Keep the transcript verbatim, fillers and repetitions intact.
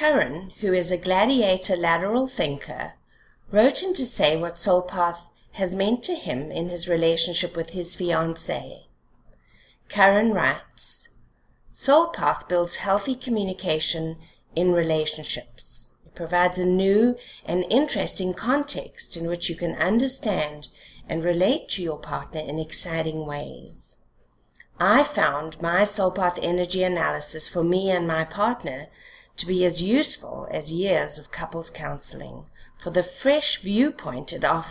Karen, who is a gladiator lateral thinker, wrote in to say what SoulPath has meant to him in his relationship with his fiancée. Karen writes, SoulPath builds healthy communication in relationships. It provides a new and interesting context in which you can understand and relate to your partner in exciting ways. I found my SoulPath energy analysis for me and my partner to be as useful as years of couples counseling for the fresh viewpoint it offers.